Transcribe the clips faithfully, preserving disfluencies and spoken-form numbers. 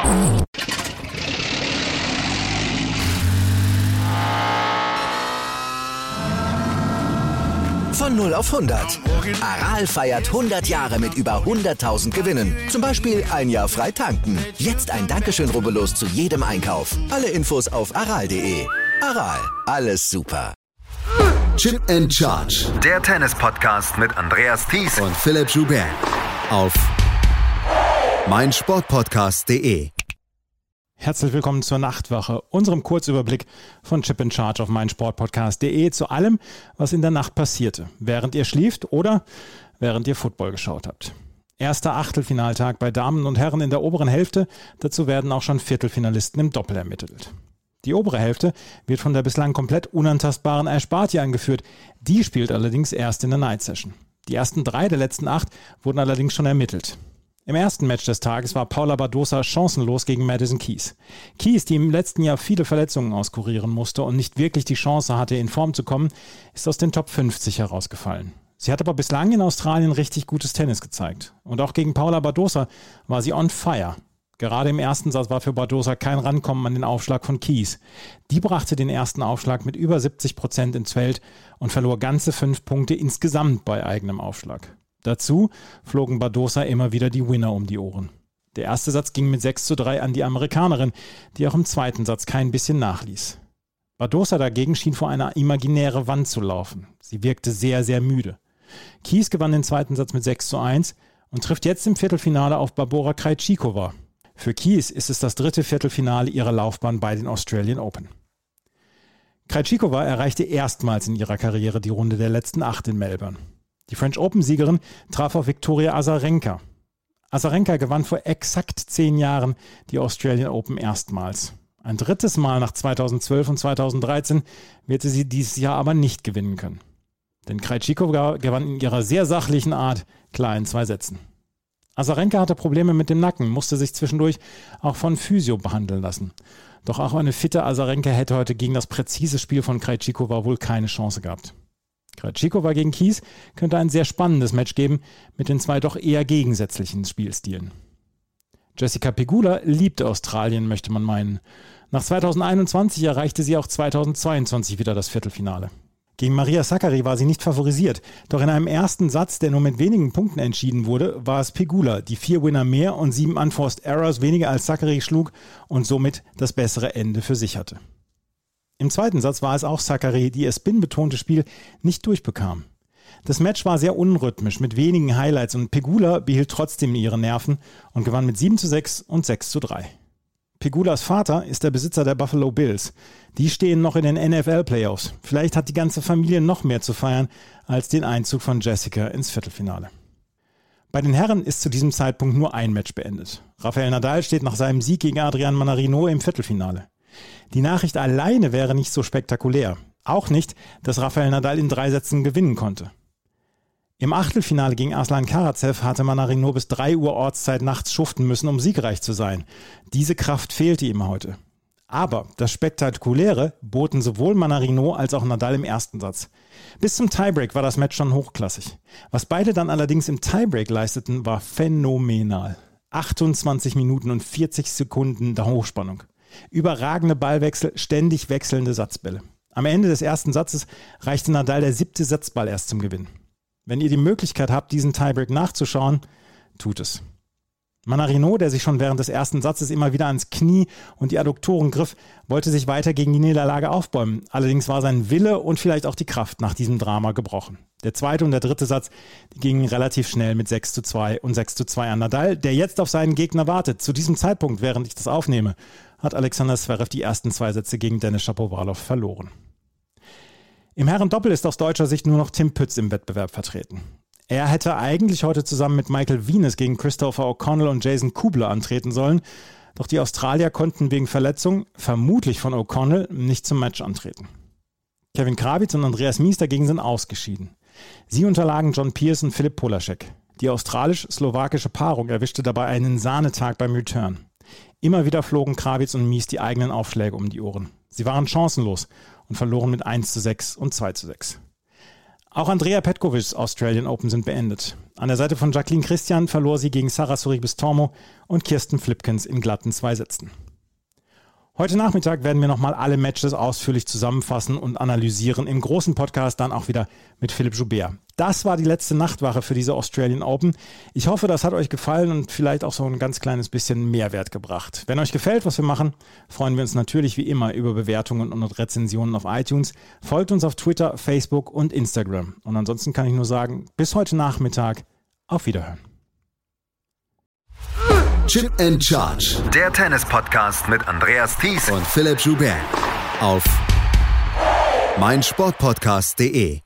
Von null auf hundert. Aral feiert hundert Jahre mit über hunderttausend Gewinnen. Zum Beispiel ein Jahr frei tanken. Jetzt ein Dankeschön, rubbellos zu jedem Einkauf. Alle Infos auf aral punkt de. Aral, alles super. Chip and Charge. Der Tennis-Podcast mit Andreas Thies und Philipp Joubert. Auf meinsportpodcast punkt de. Herzlich willkommen zur Nachtwache, unserem Kurzüberblick von Chip and Charge auf meinsportpodcast punkt de zu allem, was in der Nacht passierte, während ihr schlieft oder während ihr Football geschaut habt. Erster Achtelfinaltag bei Damen und Herren in der oberen Hälfte, dazu werden auch schon Viertelfinalisten im Doppel ermittelt. Die obere Hälfte wird von der bislang komplett unantastbaren Ash Barty angeführt, die spielt allerdings erst in der Night Session. Die ersten drei der letzten acht wurden allerdings schon ermittelt. Im ersten Match des Tages war Paula Badosa chancenlos gegen Madison Keys. Keys, die im letzten Jahr viele Verletzungen auskurieren musste und nicht wirklich die Chance hatte, in Form zu kommen, ist aus den Top fünfzig herausgefallen. Sie hat aber bislang in Australien richtig gutes Tennis gezeigt. Und auch gegen Paula Badosa war sie on fire. Gerade im ersten Satz war für Badosa kein Rankommen an den Aufschlag von Keys. Die brachte den ersten Aufschlag mit über siebzig Prozent ins Feld und verlor ganze fünf Punkte insgesamt bei eigenem Aufschlag. Dazu flogen Badosa immer wieder die Winner um die Ohren. Der erste Satz ging mit sechs zu drei an die Amerikanerin, die auch im zweiten Satz kein bisschen nachließ. Badosa dagegen schien vor einer imaginäre Wand zu laufen. Sie wirkte sehr, sehr müde. Keys gewann den zweiten Satz mit sechs zu eins und trifft jetzt im Viertelfinale auf Barbora Krejcikova. Für Keys ist es das dritte Viertelfinale ihrer Laufbahn bei den Australian Open. Krejcikova erreichte erstmals in ihrer Karriere die Runde der letzten acht in Melbourne. Die French Open-Siegerin traf auf Viktoria Azarenka. Azarenka gewann vor exakt zehn Jahren die Australian Open erstmals. Ein drittes Mal nach zweitausendzwölf und zweitausenddreizehn wird sie dieses Jahr aber nicht gewinnen können. Denn Krejcikova gewann in ihrer sehr sachlichen Art klar in zwei Sätzen. Azarenka hatte Probleme mit dem Nacken, musste sich zwischendurch auch von Physio behandeln lassen. Doch auch eine fitte Azarenka hätte heute gegen das präzise Spiel von Krejcikova wohl keine Chance gehabt. Krejcikova gegen Keys könnte ein sehr spannendes Match geben mit den zwei doch eher gegensätzlichen Spielstilen. Jessica Pegula liebt Australien, möchte man meinen. Nach zweitausendeinundzwanzig erreichte sie auch zweitausendzweiundzwanzig wieder das Viertelfinale. Gegen Maria Sakkari war sie nicht favorisiert, doch in einem ersten Satz, der nur mit wenigen Punkten entschieden wurde, war es Pegula, die vier Winner mehr und sieben Unforced Errors weniger als Sakkari schlug und somit das bessere Ende für sich hatte. Im zweiten Satz war es auch Sakkari, die ihr spin-betonte Spiel nicht durchbekam. Das Match war sehr unrhythmisch mit wenigen Highlights und Pegula behielt trotzdem ihre Nerven und gewann mit sieben zu sechs und sechs zu drei. Pegulas Vater ist der Besitzer der Buffalo Bills. Die stehen noch in den N F L-Playoffs. Vielleicht hat die ganze Familie noch mehr zu feiern als den Einzug von Jessica ins Viertelfinale. Bei den Herren ist zu diesem Zeitpunkt nur ein Match beendet. Rafael Nadal steht nach seinem Sieg gegen Adrian Manarino im Viertelfinale. Die Nachricht alleine wäre nicht so spektakulär. Auch nicht, dass Rafael Nadal in drei Sätzen gewinnen konnte. Im Achtelfinale gegen Aslan Karatsev hatte Manarino bis drei Uhr Ortszeit nachts schuften müssen, um siegreich zu sein. Diese Kraft fehlte ihm heute. Aber das Spektakuläre boten sowohl Manarino als auch Nadal im ersten Satz. Bis zum Tiebreak war das Match schon hochklassig. Was beide dann allerdings im Tiebreak leisteten, war phänomenal. achtundzwanzig Minuten und vierzig Sekunden der Hochspannung. Überragende Ballwechsel, ständig wechselnde Satzbälle. Am Ende des ersten Satzes reichte Nadal der siebte Satzball erst zum Gewinn. Wenn ihr die Möglichkeit habt, diesen Tiebreak nachzuschauen, tut es. Manarino, der sich schon während des ersten Satzes immer wieder ans Knie und die Adduktoren griff, wollte sich weiter gegen die Niederlage aufbäumen. Allerdings war sein Wille und vielleicht auch die Kraft nach diesem Drama gebrochen. Der zweite und der dritte Satz, die gingen relativ schnell mit sechs zu zwei und sechs zu zwei an Nadal, der jetzt auf seinen Gegner wartet. Zu diesem Zeitpunkt, während ich das aufnehme, hat Alexander Zverev die ersten zwei Sätze gegen Denis Shapovalov verloren. Im Herrendoppel ist aus deutscher Sicht nur noch Tim Pütz im Wettbewerb vertreten. Er hätte eigentlich heute zusammen mit Michael Venus gegen Christopher O'Connell und Jason Kubler antreten sollen, doch die Australier konnten wegen Verletzung, vermutlich von O'Connell, nicht zum Match antreten. Kevin Krawitz und Andreas Mies dagegen sind ausgeschieden. Sie unterlagen John Pearce und Filip Polasek. Die australisch-slowakische Paarung erwischte dabei einen Sahnetag beim Return. Immer wieder flogen Krawitz und Mies die eigenen Aufschläge um die Ohren. Sie waren chancenlos und verloren mit eins zu sechs und zwei zu sechs. Auch Andrea Petkovics Australian Open sind beendet. An der Seite von Jacqueline Christian verlor sie gegen Sara Sorribes-Tormo und Kirsten Flipkens in glatten zwei Sätzen. Heute Nachmittag werden wir nochmal alle Matches ausführlich zusammenfassen und analysieren. Im großen Podcast dann auch wieder mit Philipp Joubert. Das war die letzte Nachtwache für diese Australian Open. Ich hoffe, das hat euch gefallen und vielleicht auch so ein ganz kleines bisschen Mehrwert gebracht. Wenn euch gefällt, was wir machen, freuen wir uns natürlich wie immer über Bewertungen und Rezensionen auf iTunes. Folgt uns auf Twitter, Facebook und Instagram. Und ansonsten kann ich nur sagen, bis heute Nachmittag. Auf Wiederhören. Chip and Charge. Der Tennis-Podcast mit Andreas Thies und Philipp Joubert auf meinsportpodcast punkt de.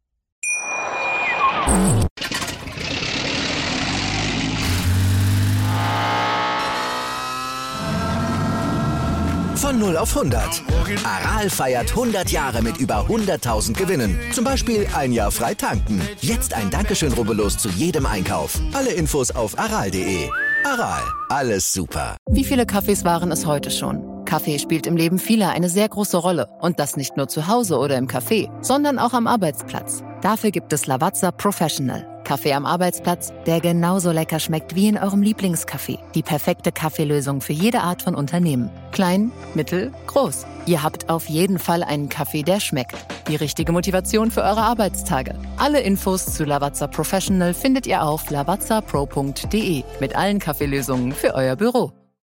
Von null auf hundert. Aral feiert hundert Jahre mit über hunderttausend Gewinnen. Zum Beispiel ein Jahr frei tanken. Jetzt ein Dankeschön, rubbellos zu jedem Einkauf. Alle Infos auf aral punkt de. Aral, alles super. Wie viele Kaffees waren es heute schon? Kaffee spielt im Leben vieler eine sehr große Rolle. Und das nicht nur zu Hause oder im Café, sondern auch am Arbeitsplatz. Dafür gibt es Lavazza Professional. Kaffee am Arbeitsplatz, der genauso lecker schmeckt wie in eurem Lieblingscafé. Die perfekte Kaffeelösung für jede Art von Unternehmen. Klein, mittel, groß. Ihr habt auf jeden Fall einen Kaffee, der schmeckt. Die richtige Motivation für eure Arbeitstage. Alle Infos zu Lavazza Professional findet ihr auf lavazza pro punkt de mit allen Kaffeelösungen für euer Büro.